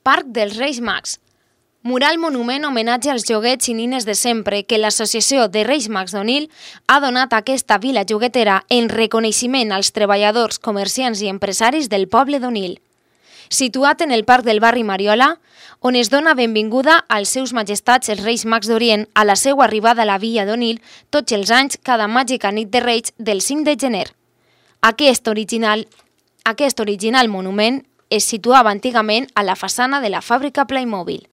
Parc dels Reis Mags. Mural monument homenatge als joguets i nines de sempre que l'Associació de Reis Mags d'Onil ha donat a aquesta vila joguetera en reconeixement als treballadors, comerciants i empresaris del poble d'Onil. Situat en el Parc del barri Mariola, on es dona benvinguda als seus majestats els Reis Mags d'Orient a la seva arribada a la villa d'Onil tots els anys cada màgica nit de Reis del 5 de gener. Aquest original monument es situava antigament a la façana de la fàbrica Playmobil.